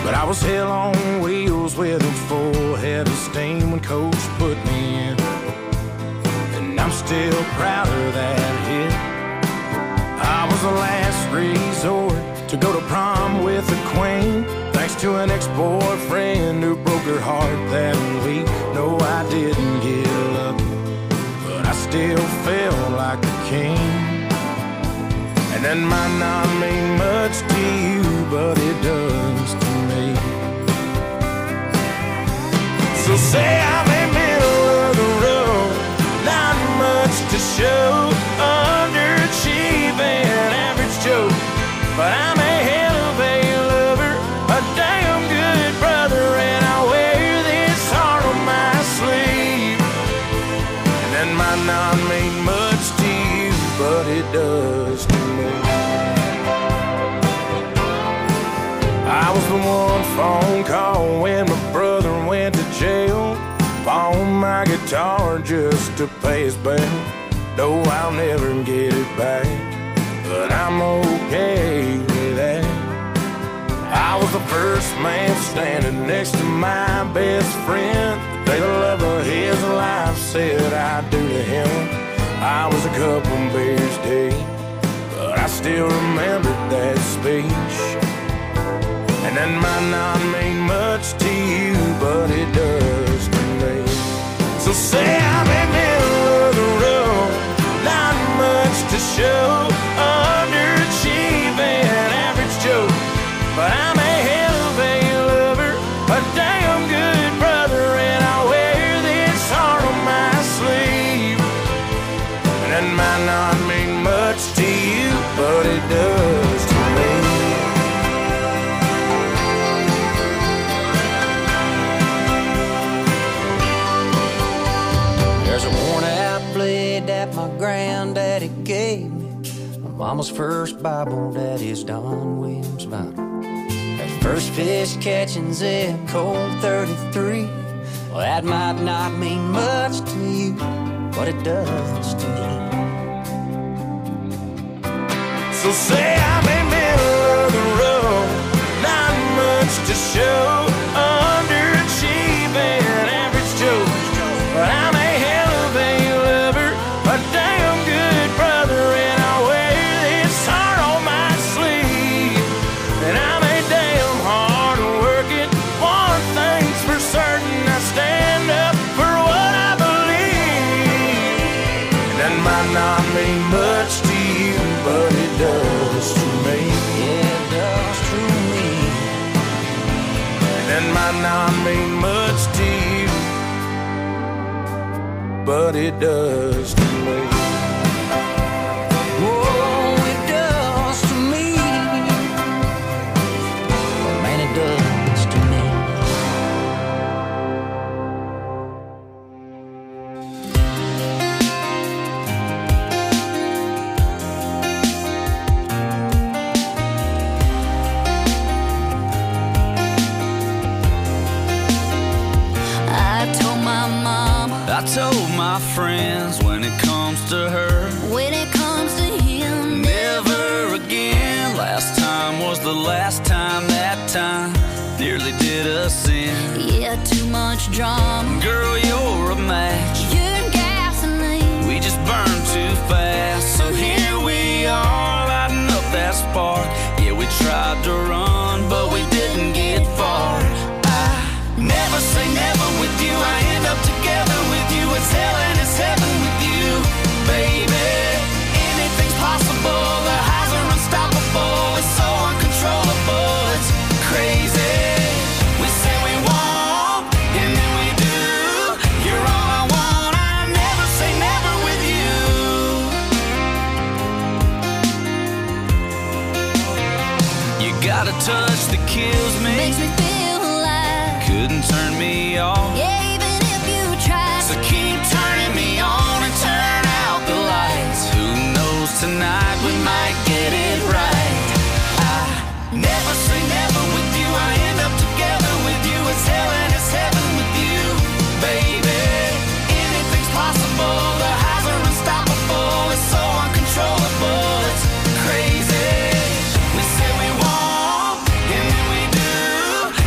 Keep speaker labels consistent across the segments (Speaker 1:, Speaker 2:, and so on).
Speaker 1: But I was hell on wheels with a full head of steam when coach put me in. And I'm still proud of that hit. I was the last resort to go to prom with the queen, thanks to an ex-boyfriend who broke her heart that week. No, I didn't get lucky, but I still felt like a king. And that might not mean much to you, but it does to me. So say I'm in middle of the road, not much to show, underachieving, average Joe. But I'm a hell of a lover, a damn good brother, and I wear this heart on my sleeve. And that might not mean much to you, but it does to me. I was the one phone call when my brother went to jail. Pawned my guitar just to pay his bail. No, I'll never get it back, but I'm okay with that. I was the first man standing next to my best friend. The day the love of his life said I do to him. I was a couple beers deep, but I still remember that speech. And that might not mean much to you, but it does to me. So say I'm in the middle of the road, not much to show, underachieving, average Joe. But I'm a hell of a lover, a damn good brother, and I wear this heart on my sleeve. And that might not mean much to you, but it does to me.
Speaker 2: There's a worn-out blade that my granddaddy gave me, my mama's first Bible, daddy's Don Williams Bible. That first fish catching's in cold 33. Well, that might not mean much to you, but it does to me.
Speaker 1: So say I'm in the middle of the road, not much to show, underachieving, average Joe. But I'm a hell of a lover, a damn good brother, and I wear this heart on my sleeve. And I'm a damn hard working, one thing's for certain, I stand up for what I believe. And that might not mean much to you, but it does to me.
Speaker 2: Yeah, it does to me.
Speaker 1: And that might not mean much to you, but it does to me.
Speaker 2: Oh, it does to me. Oh, man, it does to me.
Speaker 3: I told my friends when it comes to her,
Speaker 4: when it comes to him,
Speaker 3: never again. Last time was the last time, that time nearly did us in.
Speaker 4: yeah, too much drama.
Speaker 3: Girl, you're a match,
Speaker 4: You're gasoline.
Speaker 3: we just burn too fast. So here we are, lighting up that spark. Yeah, we tried to run, but we didn't get far. I never say never with you, I end up together with you. It's hell and it's heaven with you, baby. Anything's possible, the highs are unstoppable. It's so uncontrollable, it's crazy. We say we won't, and then we do. You're all I want, I never say never with you. You got a touch that kills me,
Speaker 4: Makes me feel alive.
Speaker 3: couldn't turn me off.
Speaker 4: Yeah, even if you try.
Speaker 3: So keep turning me on and turn out the lights. Who knows, tonight we might get it right. I never say never with you, I end up together with you. It's hell and it's heaven with you, baby. Anything's possible, the highs are unstoppable. It's so uncontrollable, it's crazy. We say we won't, and then we do.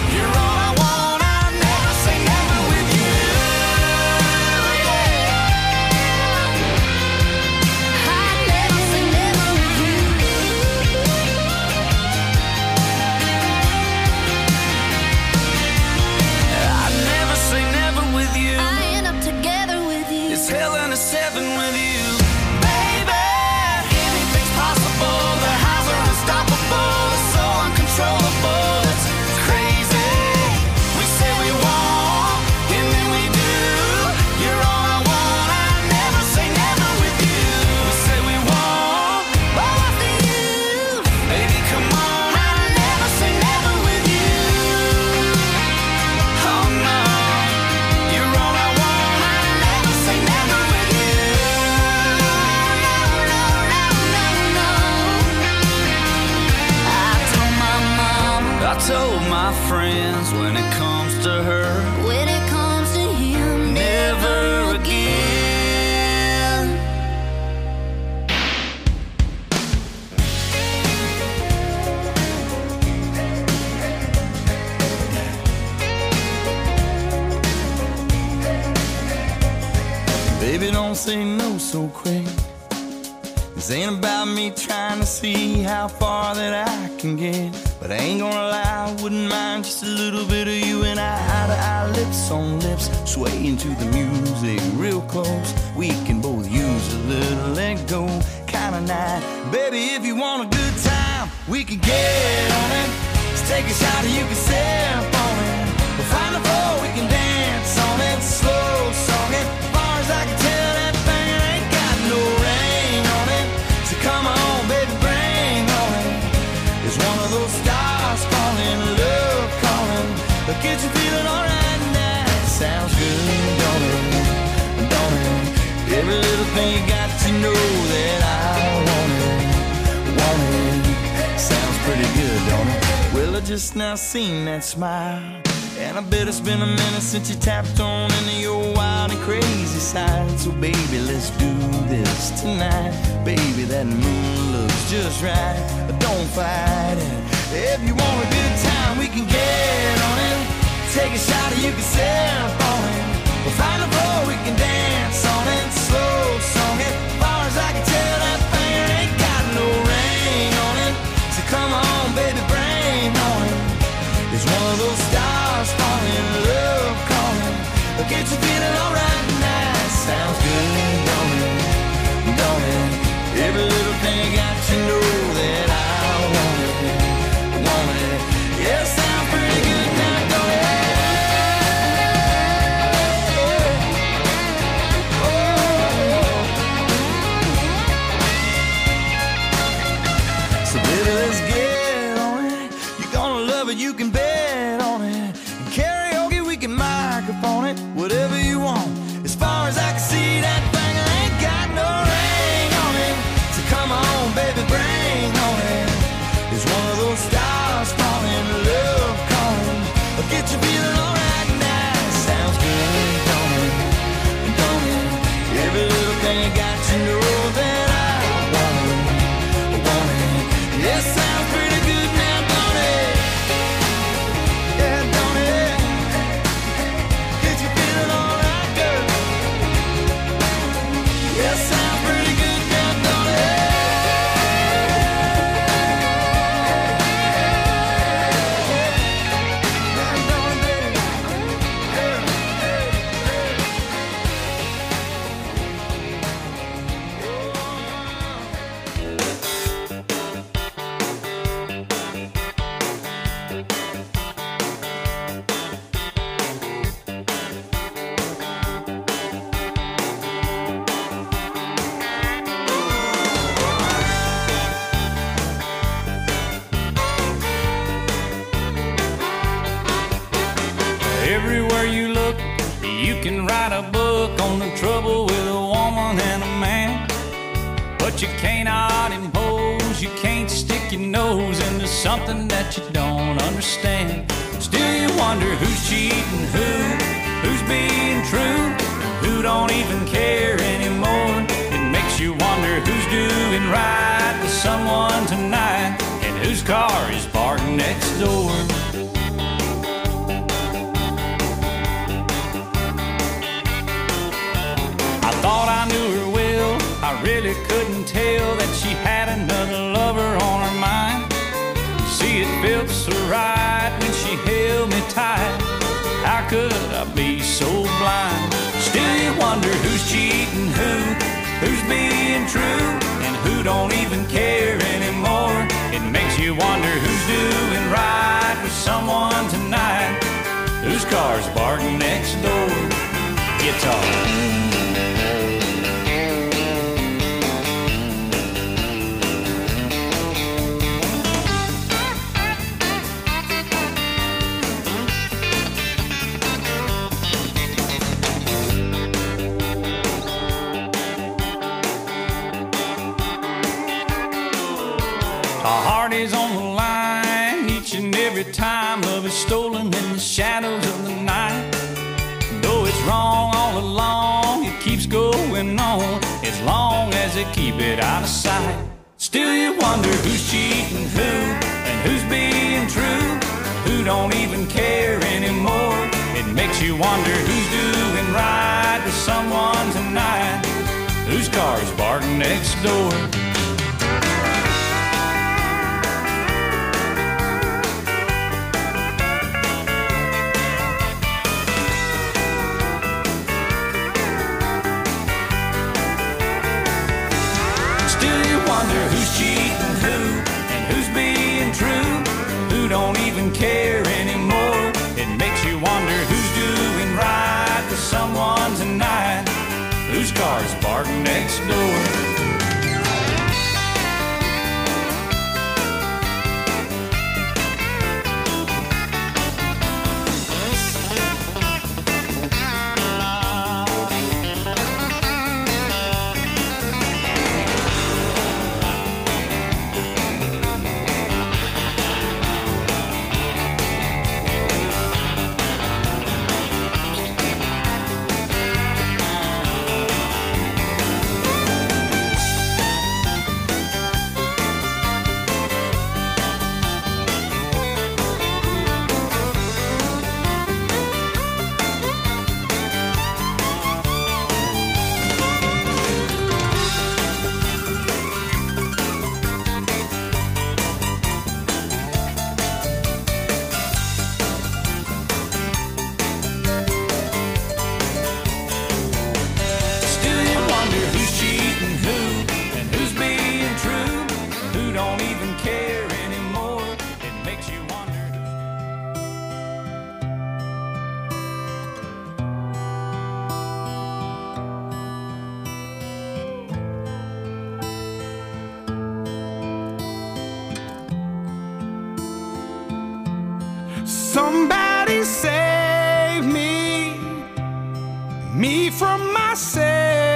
Speaker 3: heaven with you, baby. Anything's possible. The highs are unstoppable. It's so uncontrollable. It's crazy. We say we won't, and then we do. You're all I want. I never say never with you. We say we won't, but after you, baby, come on. I never say never with you. Oh no, you're all I want. I never say never with you. No, no, no, no, no. I told my mom, I told my friends, when it comes to her,
Speaker 4: When it comes to him,
Speaker 3: never again. Baby, don't say no so quick. This ain't about me trying to see how far that I can get. But I ain't gonna lie, I wouldn't mind just a little bit of you and I, eye to eye, lips on lips, swaying to the music real close. We can both use a little let go kind of night. Baby, if you want a good time, we can get on it. Let's take a shot and you can sip on it. We'll find the floor, we can dance on it. Slow song it, as far as I can tell, that thing ain't got no rain on it. So come on, baby, bring on it. It's one of those stars falling, love calling. But get you feeling alright now. Sounds good, don't it? Don't it? Every little thing you got to know that I want it. Want it. Sounds pretty good, don't it? Well, I just now seen that smile, and I bet it's been a minute since you tapped on into your wild and crazy side. So baby, let's do this tonight. Baby, that moon looks just right. Don't fight it. If you want a good time, we can get on it. Take a shot and you can sip on it. We'll find a floor, we can dance on it. Slow song it, as far as I can tell, that thing ain't got no rain on it. So come on, baby, bring on it. It's one of those stars falling, love calling. But get you feeling alright now. Sounds good, don't it? Don't it? Every little thing I got to know that I want it. Want it. Yeah, sounds pretty good now, don't it? So baby, let's get on it. You're gonna love it, you can bet on it. And karaoke, we can microphone it. Whatever you want. As far as I can see, that thing ain't got no ring on it. So come on, baby, bring on it. It's one of those stars falling, love calling. But get you feeling alright now. Sounds good, don't it? Don't it? Every little thing you got to know that I want it. Want it. Yeah, sounds pretty good now, don't it? Yeah, don't it? Get you feeling alright, girl? Yeah, sounds pretty good now, don't it? Yeah, don't it, baby?
Speaker 5: Everywhere you look, you can write a book on the trouble with a woman and a man. But you cannot impose, you can't stick your nose into something that you don't understand. Still you wonder who's cheating who's being true, who don't even care anymore. It makes you wonder who's doing right with someone tonight, and whose car is parked next door. I thought I knew her well, I really couldn't tell that she had another lover on her mind. You see, it felt so right when she held me tight. How could I be so blind? Still you wonder wonder who's cheating who's being true, and who don't even care anymore. It makes you wonder who's doing right with someone tonight, whose car's barking next door. Guitar. Our heart is on the line each and every time love is stolen in the shadows of the night. Though it's wrong all along, it keeps going on as long as they keep it out of sight. Still you wonder who's cheating who, and who's being true, who don't even care anymore. It makes you wonder who's doing right with someone tonight, whose car's barking next door. Who's cheating who, and who's being true, who don't even care anymore. It makes you wonder who's doing right with someone tonight, whose car's barking next door.
Speaker 1: Somebody save me from myself.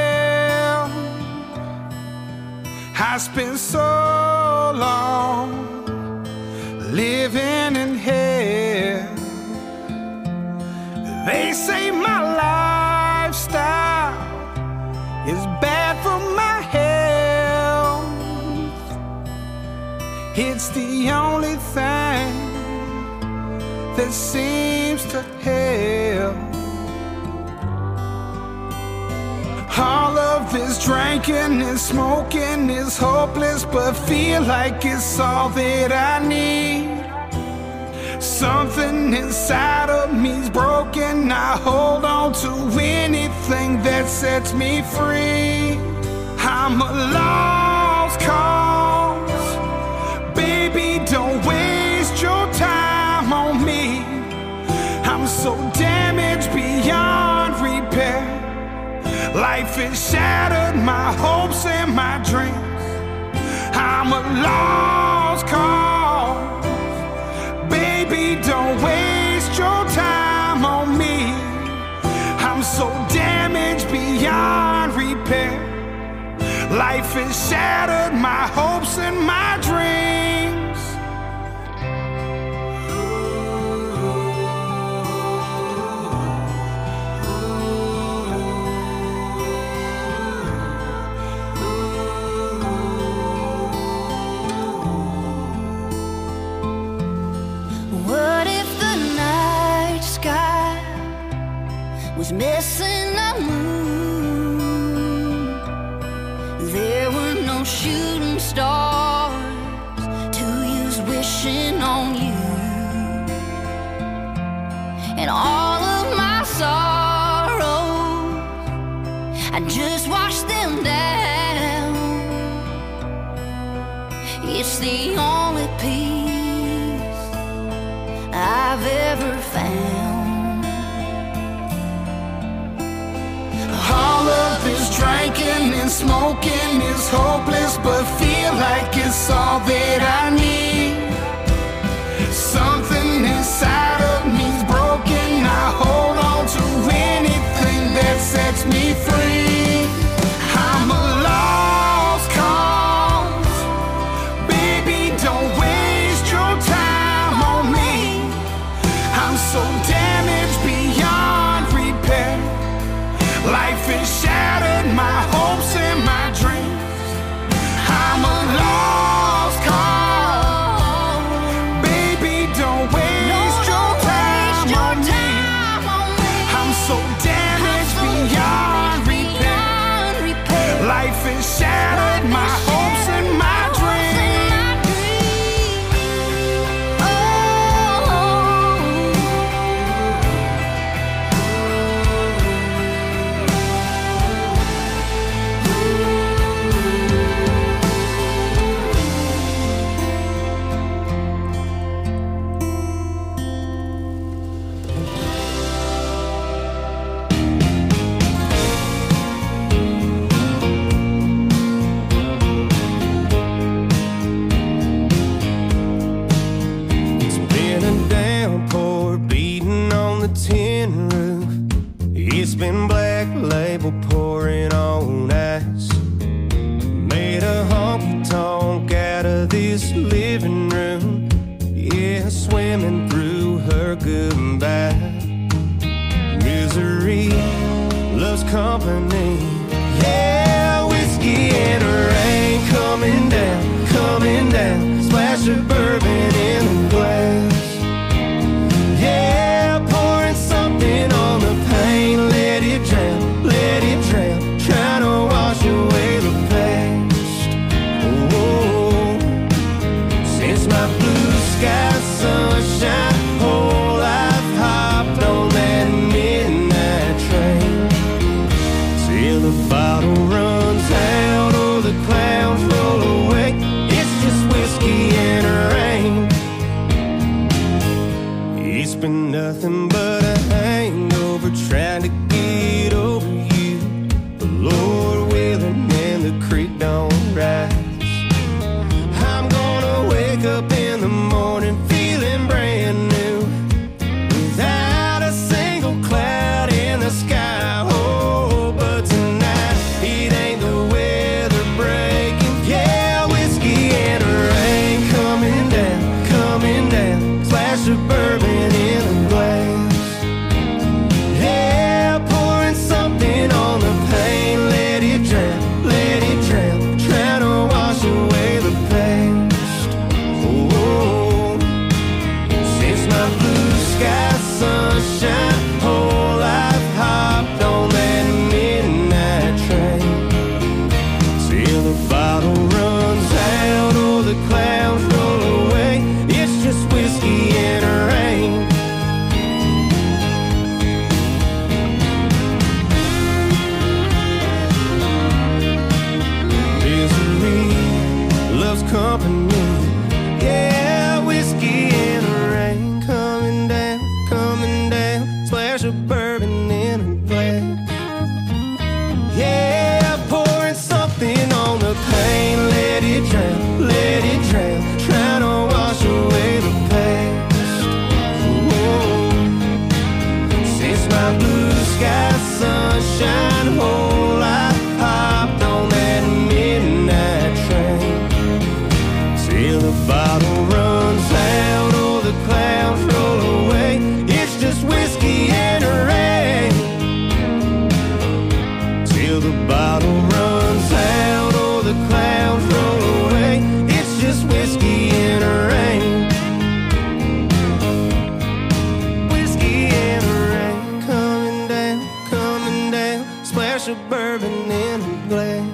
Speaker 1: I spent so long living in hell. They say my lifestyle is bad for my health. It's the only thing that seems to help. All of this drinking and smoking is hopeless, but feel like it's all that I need. Something inside of me's broken. I hold on to anything that sets me free. I'm a lost cause. Baby, don't waste your time on me. I'm so damaged beyond repair. Life has shattered my hopes and my dreams. I'm a lost cause. Baby, don't waste your time on me. I'm so damaged beyond repair. Life has shattered my hopes and my dreams.
Speaker 4: Was missing a moon. There were no shooting stars I just wash them down. It's the only peace I've ever found.
Speaker 6: All of this drinking and smoking is hopeless, but feel like it's all that I need. Something inside of me's broken. I hold on to anything that sets me free. I'm a lost cause. Baby, don't waste your time on me. I'm so damaged beyond repair. Life has shattered my hopes and my dreams. I'm a lost cause. Baby, don't waste your time on me. I'm so damaged beyond repair. Life has shattered my hopes and my dreams.
Speaker 1: It's been a downpour beating on the tin roof. It's been black label pouring on ice. Made a honky-tonk out of this living room. Yeah, swimming through her goodbye. Misery loves company. Yeah, whiskey and rain coming down, coming down. Splash of bourbon in the glass. Yeah, pouring something on the pain. Let it drown, let it drown. Trying to wash away the past. Oh, since my blue sky sunshine, whole life hopped on that midnight train. Till the bottle runs out or the clouds roll away. It's just whiskey and rain. It's been nothing but a hangover trying to get over you. The Lord willing and the creek don't rise. I'm gonna wake up in the morning feeling brand new, without a single cloud in the sky. Oh, but tonight it ain't the weather breaking. Yeah, whiskey and rain coming down, coming down. Splash of bourbon in the glass. Yeah, pouring something on the pain. Let it drown, let it drown. Trying to wash away the past. Oh, since my blue sky sunshine, whole life hopped on that midnight train. Till the bottle runs out or the clouds roll away. It's just whiskey and rain. Misery loves company. Yeah, whiskey and rain coming down, coming down. Splash of bourbon in a glass. Yeah, pouring something on the pain. Let it drown, let it drown. Trying to wash away the past. Whoa. Since my blue sky sunshine, whole life hopped on that midnight train. Till the bottle runs out or the clouds roll away. It's just whiskey and rain. Till the bottle runs out or the clouds roll away. It's just whiskey and rain. Whiskey and rain coming down, coming down. Splash of bourbon in a glass.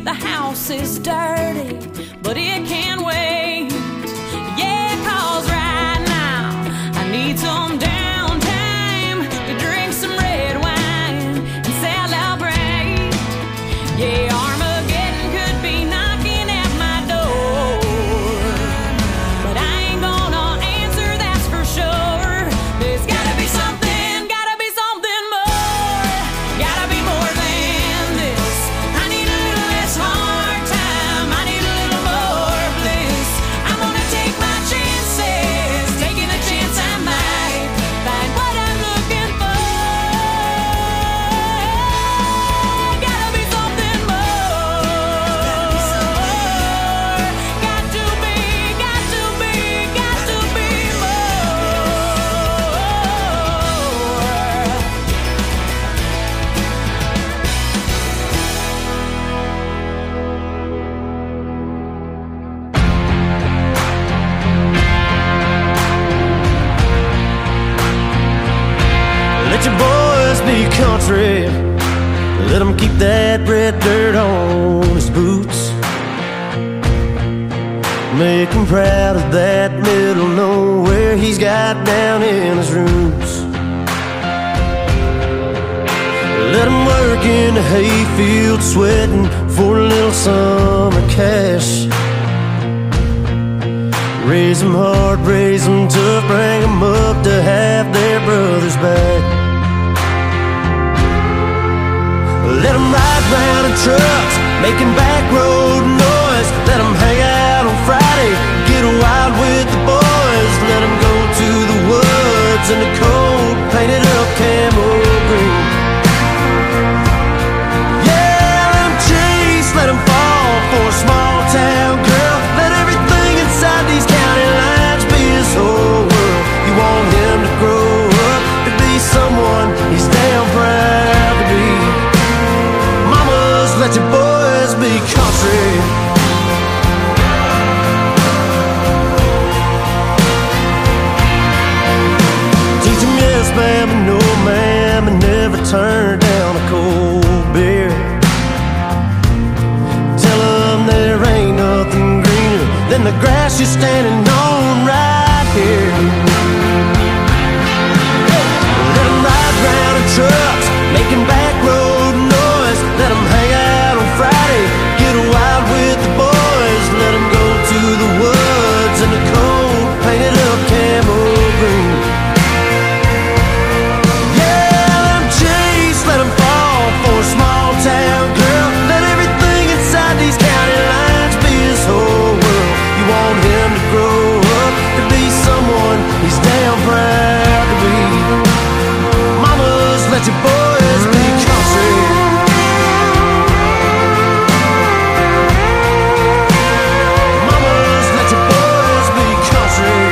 Speaker 7: The house is dirty, but it can wait. Yeah, 'cause right now I need some downtime to drink some red wine and celebrate. Yeah, Armageddon could be knocking at my door, but I ain't gonna answer, that's for sure. There's gotta be something more, gotta be more than this. I need a little less hard time, I need a little more bliss. I'm gonna take my chances, taking a chance I might find what I'm looking for. Gotta be something more. Got to be
Speaker 8: Let your boys be country. Let them keep that red dirt on his boots. Make him proud of that middle nowhere he's got down in his roots. Let him work in the hayfield, sweating for a little summer cash. Raise them hard, raise them tough, bring them up to have their brothers back. Let them ride round in trucks, making back road noise. Let them hang out on Friday, get wild with the boys. Let them go to the woods in the cold, painted up camo green. Yeah, let them chase, let them fall for a small town girl. Let everything inside these county lines be his whole world. You want him to grow up to be someone he's damn proud to be. Mamas, let your boys be country. Teach them yes ma'am and no ma'am, and never turn down a cold beer. Tell them there ain't nothing greener than the grass you're standing on right here. Let them ride round in trucks, making back road noise. Let them hang out on Friday, get wild with the boys. Let them go to the woods in the cold, painted up camo green. Yeah, let them chase, let them fall for a small town girl. Let everything inside these county lines be his whole world. You want him to grow up to be someone he's damn proud to be. Mamas, let your boys be country. Mamas, let your boys be country.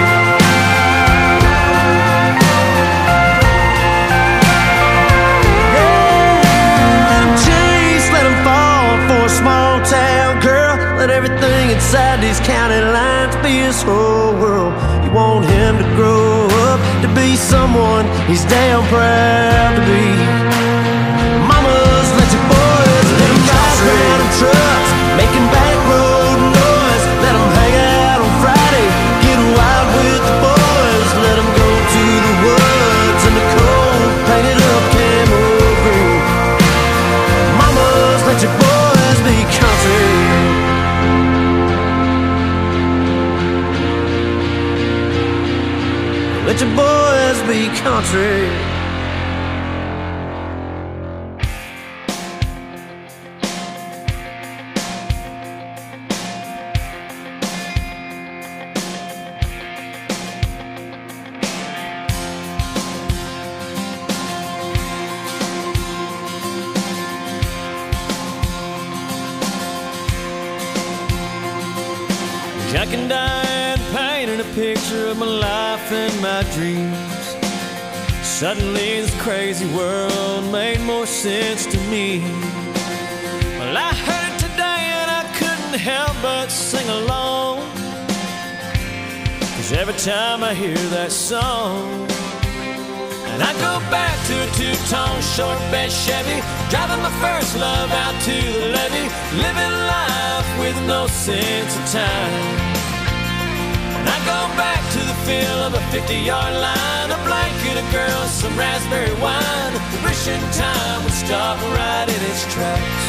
Speaker 8: Yeah, let them chase, let them fall for a small town girl. Let everything inside these county lines be his whole world. You want him to grow up to be someone he's damn proud to be. Mamas, let your boys let them ride around in trucks, making back road noise. Let them hang out on Friday, get wild with the boys. Let them go to the woods in the cold, painted up camo green. Mamas, let your boys be country. Let your boys be country.
Speaker 9: Jack and Diane painted a picture of my life and my dreams. Suddenly this crazy world made more sense to me. Well, I heard it today and I couldn't help but sing along, 'cause every time I hear that song, and I go back to a two-tone short bed Chevy, driving my first love out to the levee, living with no sense of time. And I go back to the feel of a 50-yard line, a blanket of girls, some raspberry wine, wishing time would stop right in its tracks.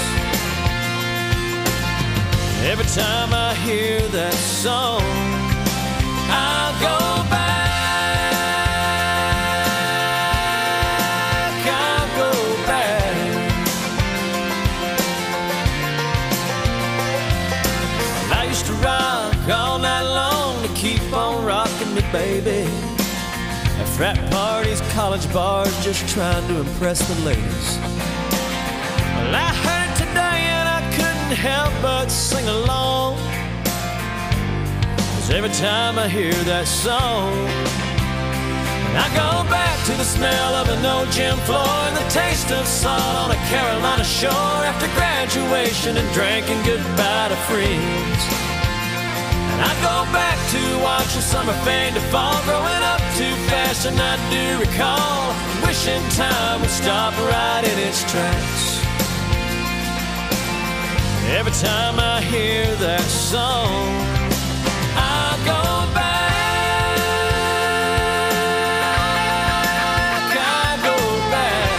Speaker 9: Every time I hear that song, I'll go back. All night long to keep on rocking me, baby. At frat parties, college bars, just trying to impress the ladies. Well, I heard it today and I couldn't help but sing along. 'Cause every time I hear that song, I go back to the smell of an old gym floor and the taste of salt on a Carolina shore after graduation and drinking goodbye to friends. I go back to watching summer fade to fall, growing up too fast, and I do recall wishing time would stop right in its tracks. Every time I hear that song, I go back, I go back.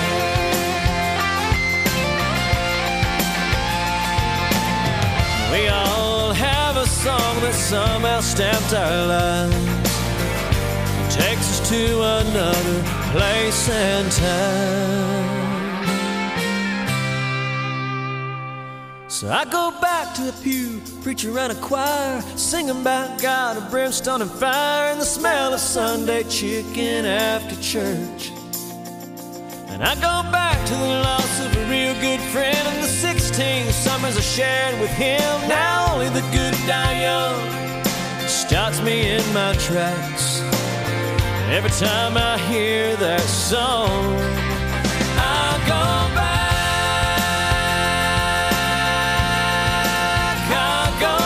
Speaker 9: We all have a song that somehow stamped our lives, it takes us to another place and time. So I go back to the pew, preacher and a choir, singing about God of brimstone and fire, and the smell of Sunday chicken after church. And I go back to the loss of a real good friend and the 16 summers I shared with him. Now only the good die young stops me in my tracks. Every time I hear that song, I go back, I go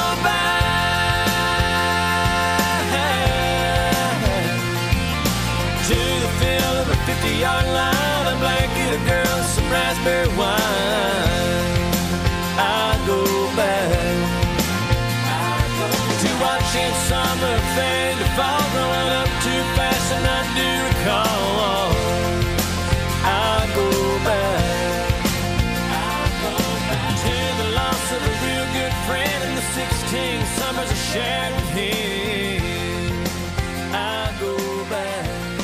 Speaker 9: back to the feel of a 50-yard line, a blanket of girls, some raspberry wine. I go back to watching summer fade to fall, growing up too fast, and I do recall. I go back to the loss of a real good friend and the 16 summers I shared with him. I go back.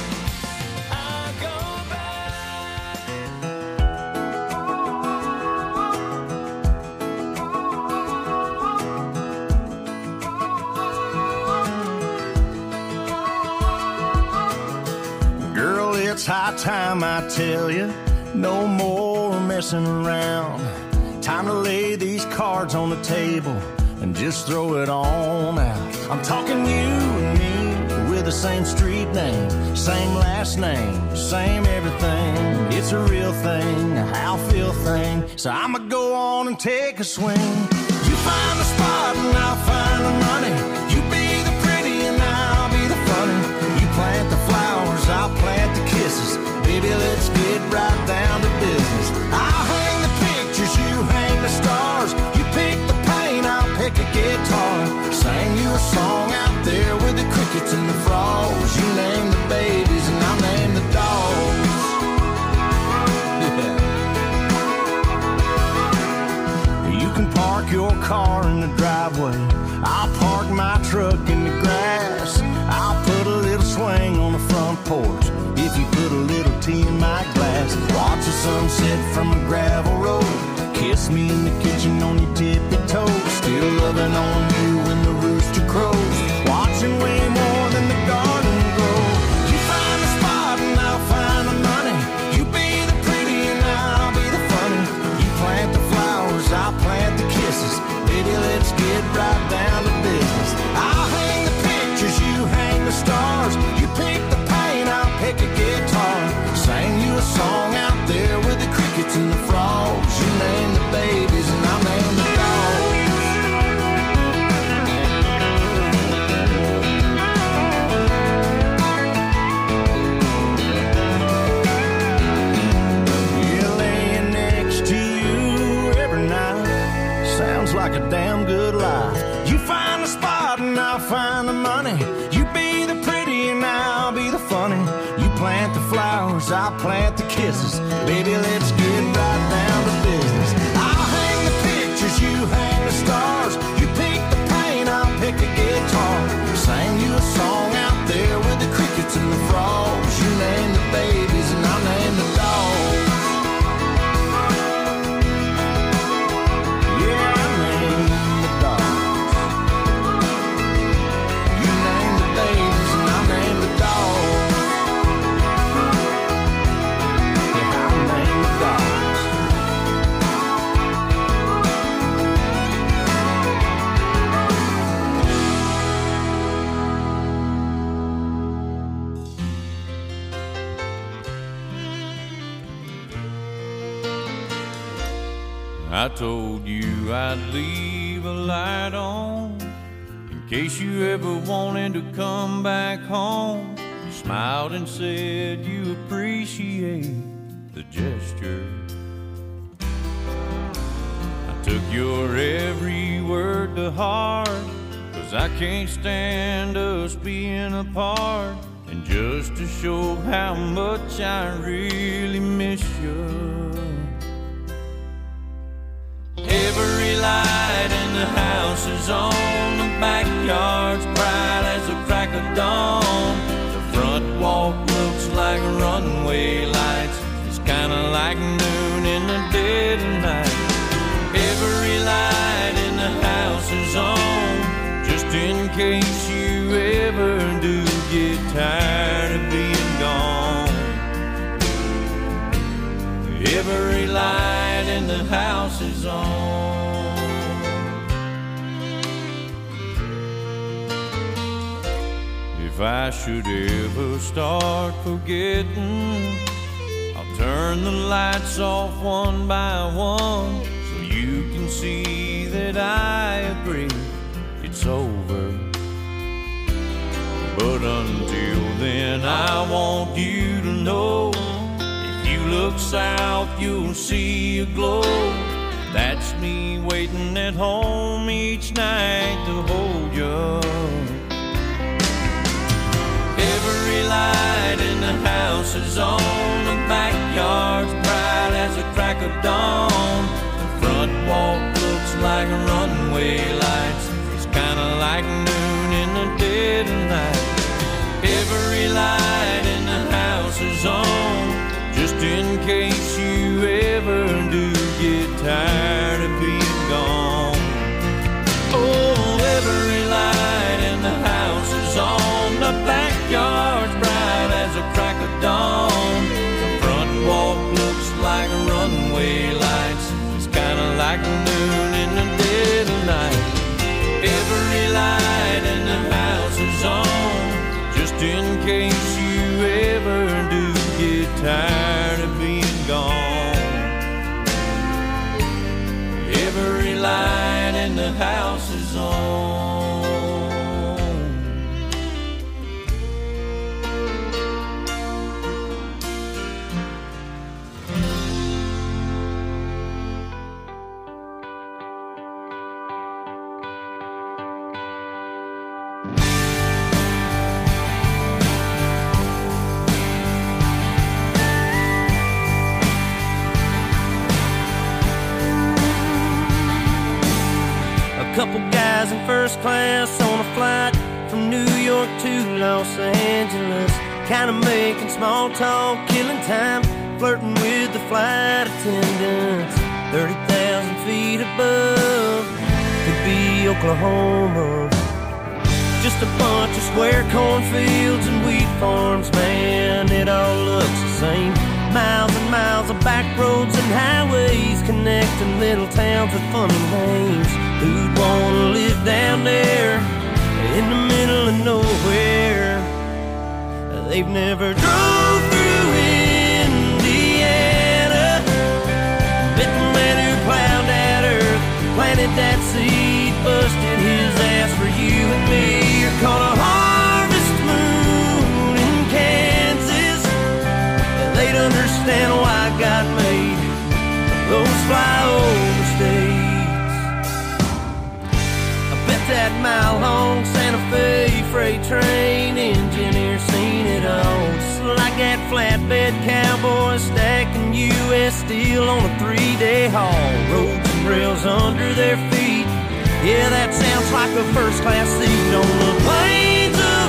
Speaker 6: It's high time I tell you, no more messing around. Time to lay these cards on the table and just throw it on out. I'm talking you and me with the same street name, same last name, same everything. It's a real thing, a how feel thing. So I'ma go on and take a swing. You find the spot and I'll find the money. You be the pretty and I'll be the funny. You plant the flowers, I'll plant the kisses. Baby, let's get right down to business. I'll hang the pictures, you hang the stars. You pick the paint, I'll pick a guitar. Sing you a song out there with the crickets and the frogs. You name the babies and I'll name the dogs. Yeah. You can park your car in the driveway, I'll park my truck in the grass. I'll put a little swing on the front porch if you put a little tea in my glass. Watch the sunset from a gravel road. Kiss me in the kitchen on your tippy toes. Still loving on you when the rooster crows. Watching way more than the garden grow. You find the spot and I'll find the money. You be the pretty and I'll be the funny. You plant the flowers, I'll plant the kisses. Baby, let's get right down to business. I'll hang the pictures, you hang the stars. You pick the paint, I'll pick a guitar. Sing you a song out there with the crickets and the frogs. You name the babies and I'll name the dogs. like a damn good life. You find the spot and I'll find the money. You be the pretty and I'll be the funny. You plant the flowers, I'll plant the kisses. Baby, let's get right down to business. I'll hang the pictures, you hang the stars. You pick the paint, I'll pick the guitar. Sing you a song out there with the crickets and the frogs. You name the babies and I'll name the dogs. Yeah, I name the dogs. You name the babies and I'll name the dogs. Yeah, I'll name the dogs.
Speaker 5: I told you I'd leave a light on in case you ever wanted to come back home. You smiled and said you appreciate the gesture. I took your every word to heart, 'cause I can't stand us being apart. And just to show how much I really miss you, every light in the house is on. The backyard's bright as the crack of dawn. The front walk looks like runway lights. It's kinda like noon in the dead of night. Every light in the house is on, just in case you ever do get tired of being gone. Every light in the house is on. If I should ever start forgetting, I'll turn the lights off one by one, so you can see that I agree it's over. But until then, I want you to know, you look south, you'll see a glow. That's me waiting at home each night to hold you. Every light in the house is on. The backyard's bright as the crack of dawn. The front walk looks like runway lights. It's kinda like noon in the dead of night. Every light in the house is on, just in case you ever do get tired of being gone. Oh, every light in the house is on. The backyard's bright as a crack of dawn. The front walk looks like runway lights. It's kinda like noon in the dead of night. Every light in the house is on, just in case you ever do get tired of being gone. Every light in the house is on.
Speaker 8: Couple guys in first class on a flight from New York to Los Angeles, kind of making small talk, killing time, flirting with the flight attendants. 30,000 feet above could be Oklahoma. Just a bunch of square cornfields and wheat farms, man, it all looks the same. Miles and miles of back roads and highways connecting little towns with funny names. Who'd wanna live down there in the middle of nowhere? They've never drove through Indiana, met the man who plowed that earth, planted that seed, busted his ass for you and me. You're caught a harvest moon in Kansas. They'd understand why God made those flyover states. that mile-long Santa Fe freight train. Engineer seen it all, just like that flatbed cowboy stacking U.S. steel on a 3-day haul. Roads and rails under their feet. Yeah, that sounds like a first-class seat on the plains of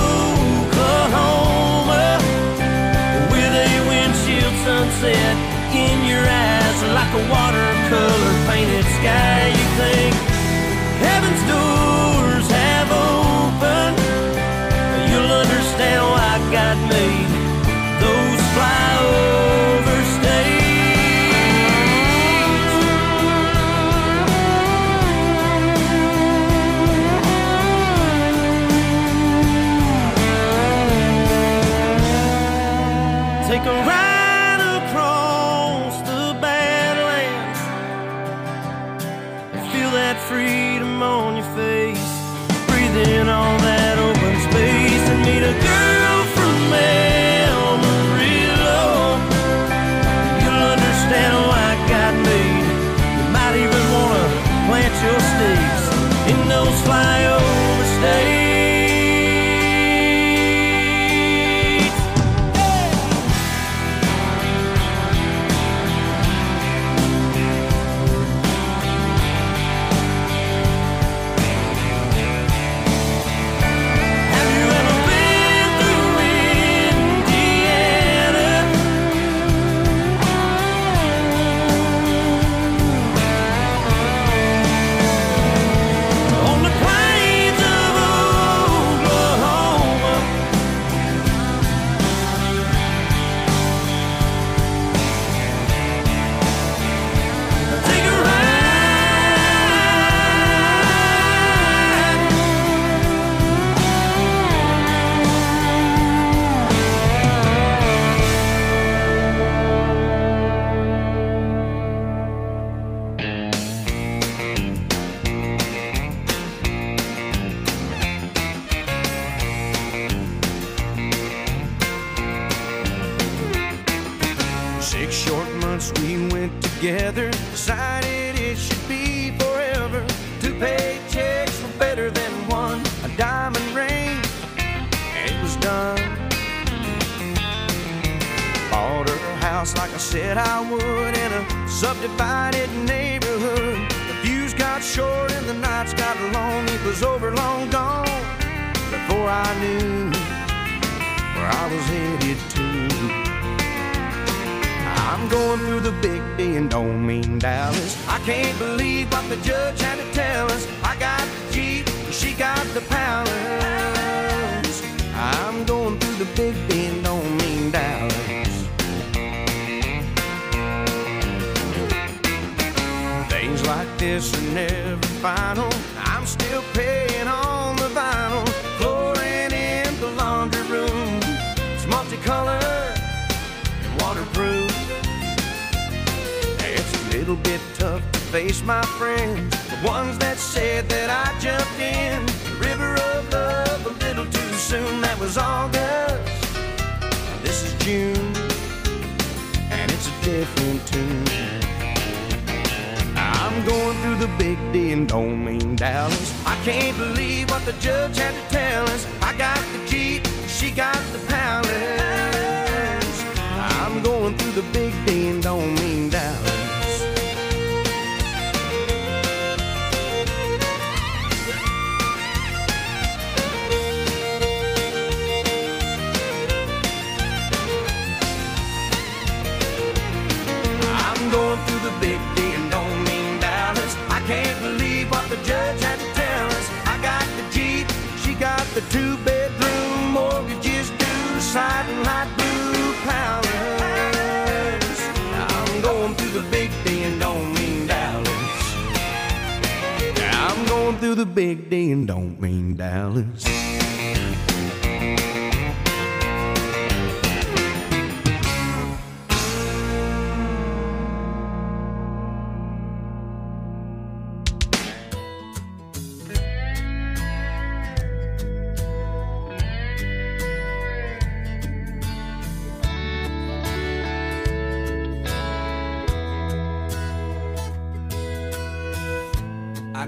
Speaker 8: Oklahoma, with a windshield sunset in your eyes like a watercolor painted sky. You think heaven's doors have opened, you'll understand why God made those flyover states. Take a ride across the Badlands and feel that freedom on your face. Breathe in all that open space and meet a girl from Amarillo. You'll understand why God made you. Might even want to plant your stakes in those flyover states. Together, decided it should be forever. 2 paychecks were better than one. A diamond ring, and it was done. Bought her a house like I said I would, in a subdivided neighborhood. The views got short and the nights got long. It was over, long gone, before I knew where I was headed to. I'm going through the big D and don't mean Dallas. I can't believe what the judge had to tell us. I got the Jeep, she got the Palace. I'm going through the big D and don't mean Dallas. Things like this are never final. I'm still paying on the vinyl. Flooring in the laundry room, it's multicolored and waterproof. Little bit tough to face my friends, the ones that said that I jumped in the river of love a little too soon. That was August, this is June, and it's a different tune. I'm going through the big D and don't mean Dallas. I can't believe what the judge had to tell us. I got the Jeep, she got the Palace. I'm going through the big D and don't mean Dallas. Going through the big D and don't mean Dallas. I can't believe what the judge had to tell us. I got the Jeep, she got the 2-bedroom, mortgages due, siding light blue Palace. I'm going through the big D and don't mean Dallas. I'm going through the big D and don't mean Dallas.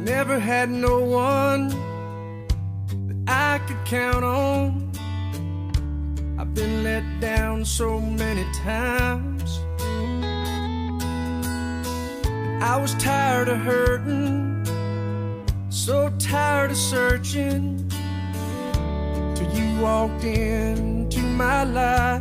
Speaker 10: never had no one that I could count on. I've been let down so many times. I was tired of hurting, so tired of searching, till you walked into my life.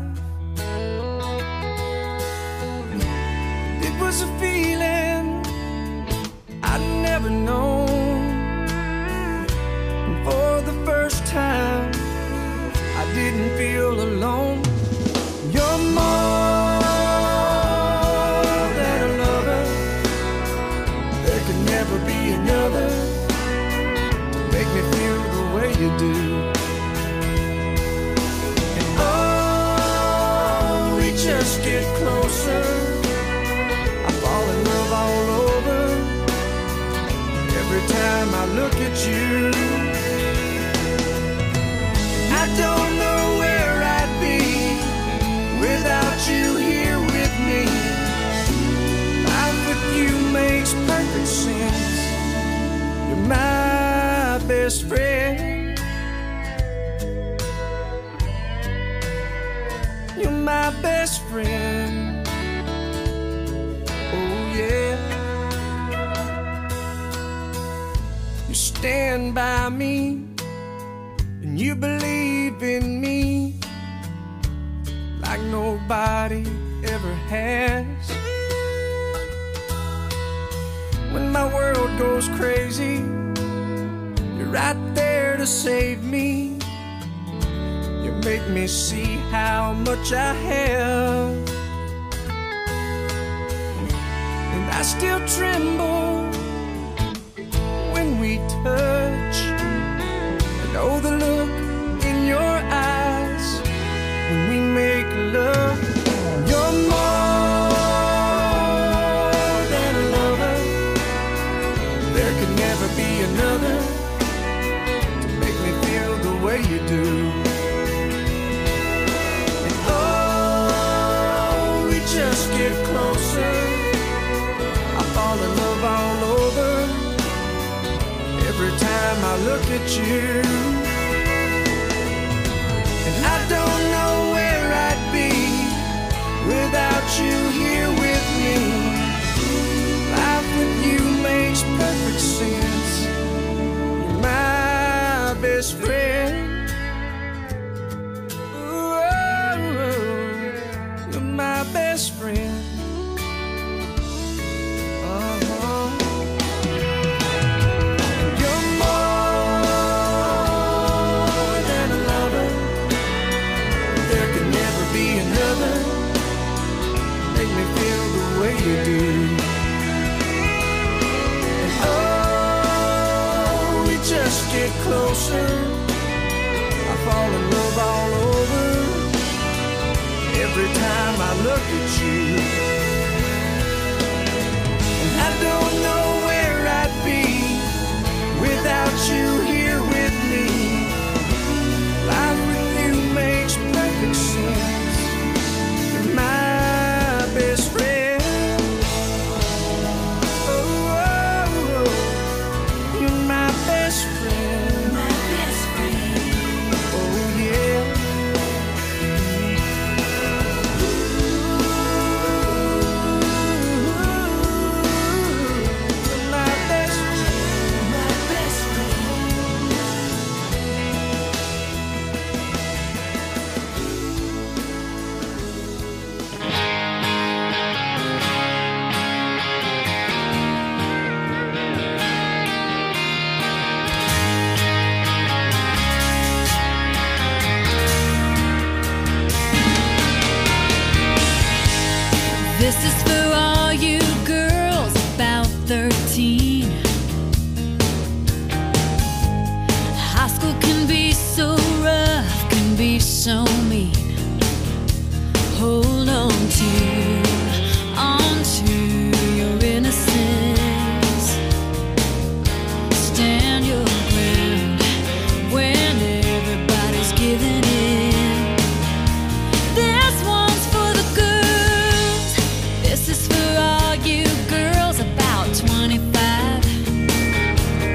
Speaker 10: It was a feeling I'd never known, and for the first time I didn't feel alone. You're more than a lover. There can never be another to make me feel the way you do. And oh, we just get closer. I fall in love all over every time I look at you. I don't know where I'd be without you here with me. Life with you makes perfect sense. You're my best friend. You're my best friend. Oh yeah. You stand by me, you believe in me like nobody ever has. When my world goes crazy, you're right there to save me. You make me see how much I have, and I still tremble when we touch. Oh, the look in your eyes when we make love. You're more than a lover. There could never be another to make me feel the way you do. And oh, we just get closer. I fall in love all over every time I look at you. And I don't know where I'd be without you here with me. Life with you makes perfect sense. You're my best friend. Ooh, you're my best friend. You do. And oh, we just get closer. I fall in love all over every time I look at you. And I don't know where I'd be without you here with me. Life with you makes perfect sense. You're my best friend.
Speaker 7: This is for all you girls about 13. High school can be so rough, can be so mean. Hold on to your innocence. Stand your ground when everybody's giving in. This one's for the girls. This is for all you girls about 25.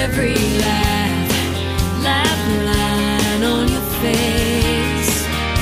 Speaker 7: every laugh line on your face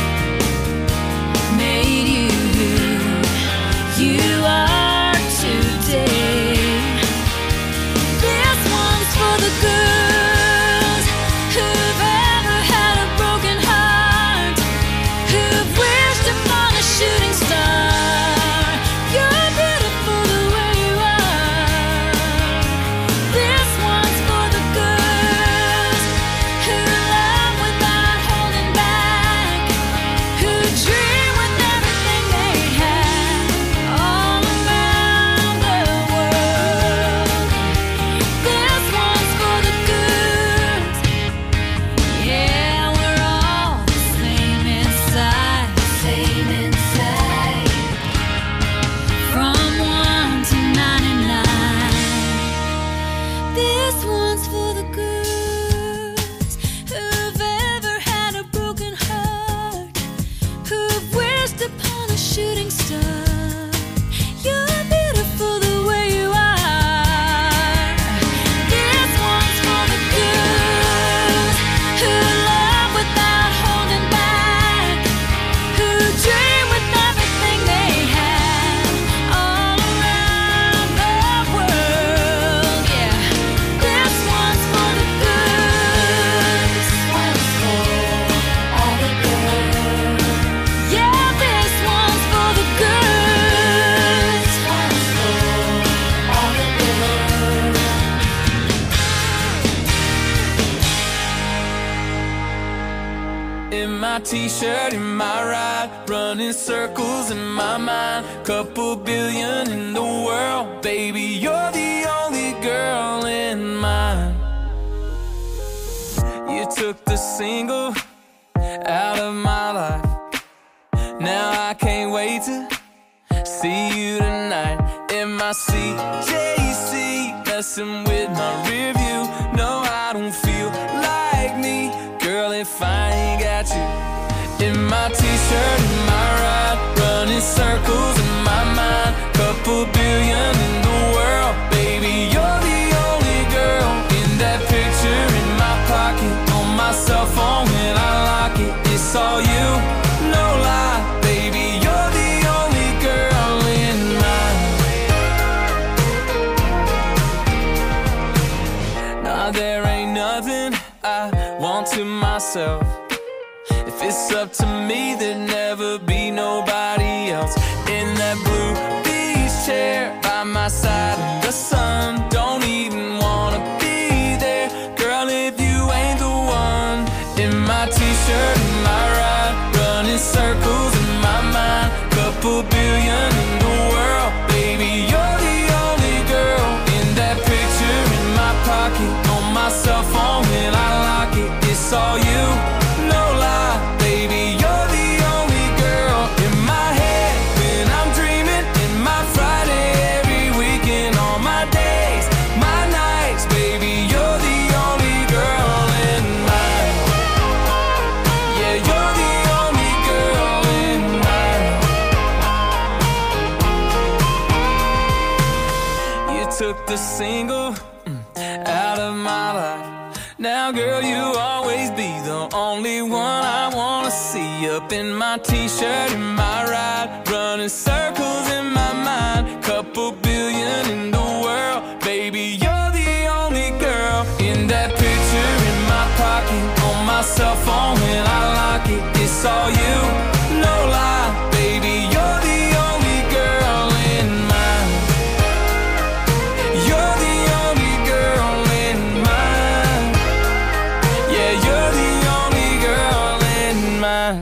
Speaker 7: made you who you are today. This one's for the girls who've ever had a broken heart, who've wished upon a shooting star. You're beautiful the way you are. This one's for the girls who love without holding back, who dream with everything they have all around the world. This one's for the girls. Yeah, we're all the same inside, from 1 to 99. This one's for the girls who've ever had a broken heart, who've wished upon a shooting star. You're beautiful the way you are. This one's for the girls who love without holding back, who dream with everything they have all around the world. Yeah, this one's for the girls. One's for all the girls. Yeah, this one's for the girls. One's for all the girls.
Speaker 3: In my t-shirt, in my ride, running circles in my mind. Couple billion in the world, baby, you're the only girl in mine. You took the single out of my life. Now I can't wait to see you tonight. In my CJC, messing with my rear view. No, I don't feel like me, girl, if I ain't got you. In my t-shirt, in my ride, running circles in my mind. Couple billion in the world, baby, you're the only girl. In that picture in my pocket, on my cell phone when I lock it, it's all you, no lie, baby, you're the only girl in mine. Nah, there ain't nothing I want to myself. If it's up to me, there'd never be nobody else. In that blue beach chair by my side in the sun, don't even wanna be there, girl, if you ain't the one. In my t-shirt, in my ride, running circles in my mind. Couple billion in the world, baby, you're the only girl. In that picture in my pocket, on my cell phone when I lock it, it's all you, no lie, baby, you're the only girl. In my head when I'm dreaming, in my Friday every weekend, all my days, my nights, baby, you're the only girl in mine. Yeah, you're the only girl in mine. You took the single out of my life. Now, girl, you'll always be the only one I wanna see. Up in my t-shirt, in my ride, running circles in my mind. Couple billion in the world, baby, you're the only girl. In that picture in my pocket, on my cell phone when I lock it, it's all you, no lie, baby, you're the only girl in mine. You're the only girl in mine. Yeah, you're the only girl in mine.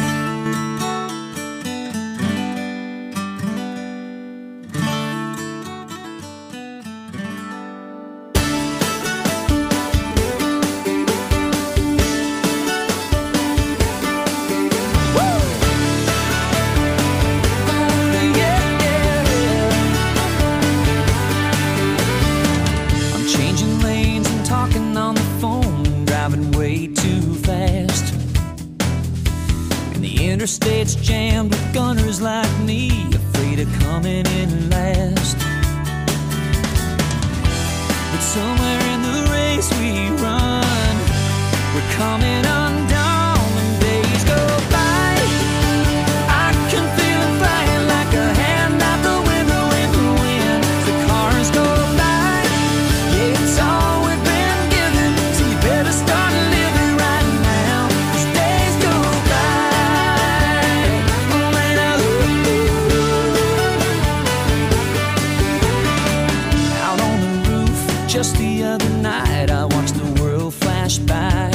Speaker 11: Interstate's jammed with gunners like me, afraid of coming in last. But somewhere in the race night I watch the world flash by.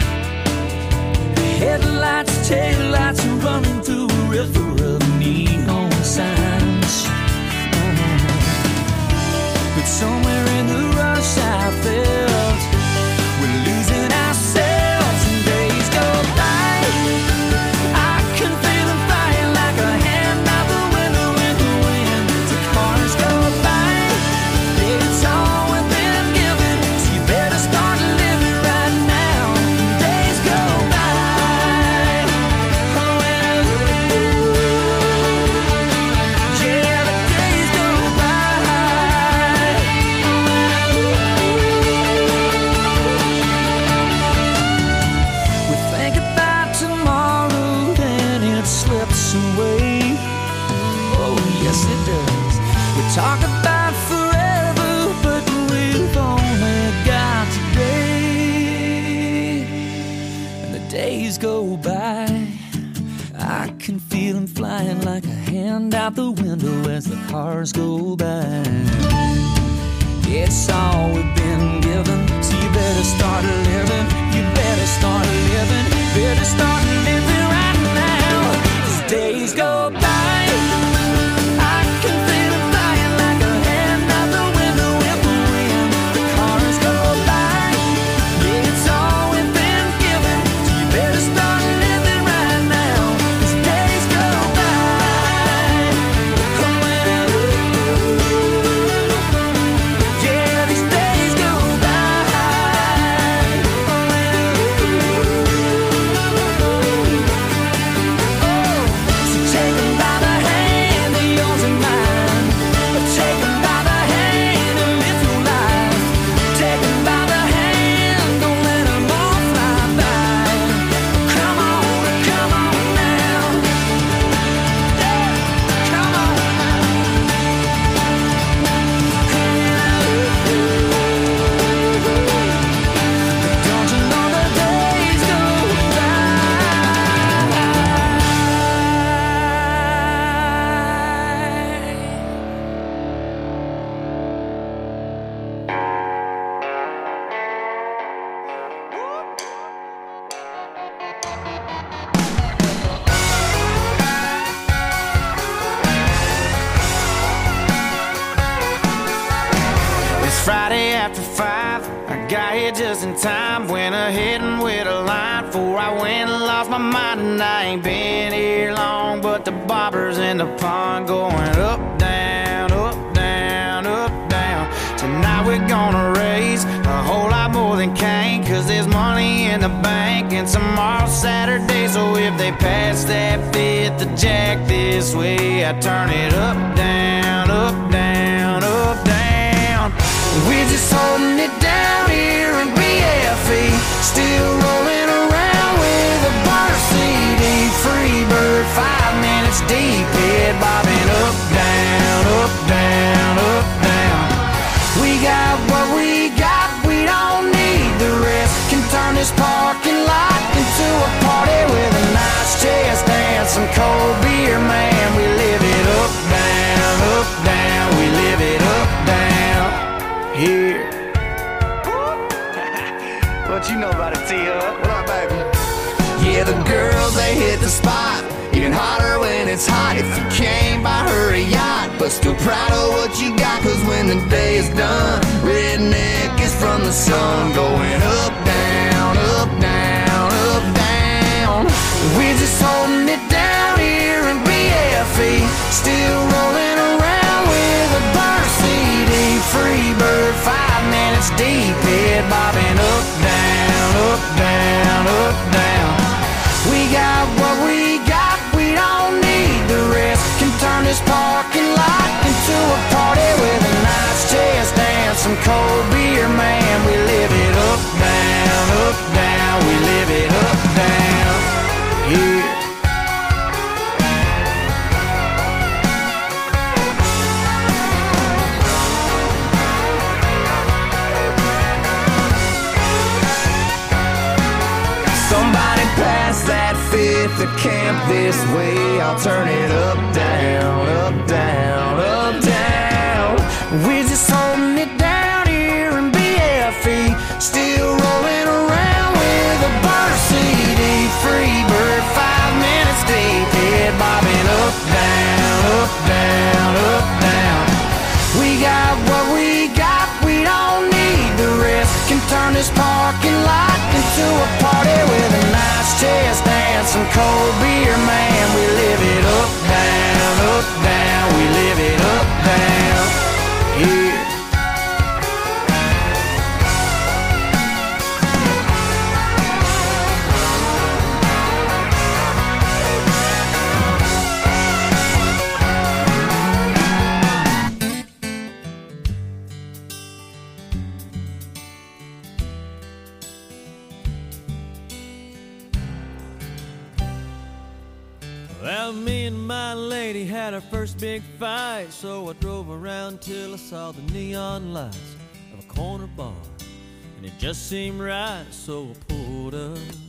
Speaker 11: Headlights, taillights running through a river of neon signs. But somewhere in the rush I felt we're losing ourselves and days go by. I can feel them flying like a hand out the window in the wind. The cars go by. It's all we've been given, so you better start living right now. Days go by. Oh, and yeah, the days go by. We think about tomorrow and it slips away. Oh, yes, it does. We talk about forever, but we've only got today. And the days go by. I can feel them flying like a hand out the window as the cars go by. It's all we've been given, so you better start living. You better start living. Better start living right now. 'Cause days go by. I can feel them flying like a hand out the window in the wind. The cars go by. It's all we've been given, so you better start living right now. 'Cause days go by. Yeah, these days go by. So take 'em by the hand, they're yours and mine. Take 'em by the hand and live your life. Take 'em by the hand, don't let 'em all fly by. Come on now. Yeah, come on. Don't you know the days go
Speaker 1: It's Friday after 5. I got here just in time. Went ahead and with a line before I went and lost my mind. And I ain't been here long, but the bobbers in the pond going up, down, up, down, up, down. Tonight we're gonna raise a whole lot more than Cain, 'cause there's money in the bank and tomorrow's Saturday. So if they pass that fifth of Jack this way, I turn it up, down, up, down, up, down. We're just holding it down here in BFE, still rolling around with a bar CD. Free bird, 5 minutes deep, head bobbing up, down, up, down, up, down. We got what we got, we don't need the rest. Can turn this parking lot into a party with a nice chest dance, some cold beer, man. We live it up, down, we live it up, down here. What you know about it, T-Up? What up, baby?
Speaker 3: Yeah, the girls, they hit the spot. Even hotter when it's hot. If you came by her a yacht, but still proud of what you got. 'Cause when the day is done, redneck is from the sun. Going up, down, up, down, up, down.
Speaker 1: We're just holding it down here in BFE, still rolling around with a bar CD. Free bird, 5 minutes deep, head bobbing up, down, up, down, up, down. We got what we got, we don't need the rest. Can turn this parking lot into a party with a nice chest dance, some cold beer, man. We live it up, down, we live it up, down here.
Speaker 3: Somebody pass that fifth to camp this way. I'll turn it up, down, up, down, up, down.
Speaker 1: We're just holding it down here in BFE,
Speaker 10: turn this parking lot into a party with a nice chest dance, some cold beer, man. We live it up, down, we live it up, down here.
Speaker 9: Well, me and my lady had our first big fight, so I drove around till I saw the neon lights of a corner bar, and it just seemed right, so I pulled up.